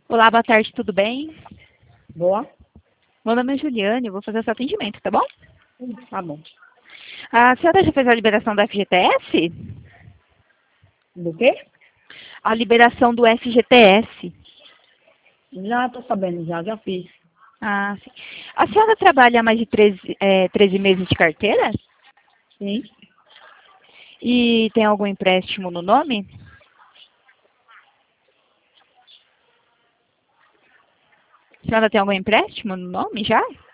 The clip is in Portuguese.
Olá, boa tarde, tudo bem? Boa? Meu nome é Juliane, eu vou fazer o seu atendimento, tá bom? Tá bom. A senhora já fez a liberação do FGTS? Do quê? A liberação do FGTS. Já tô sabendo, já fiz. Ah, sim. A senhora trabalha há mais de 13 meses de carteira? Sim. E tem algum empréstimo no nome? A senhora tem algum empréstimo no nome já?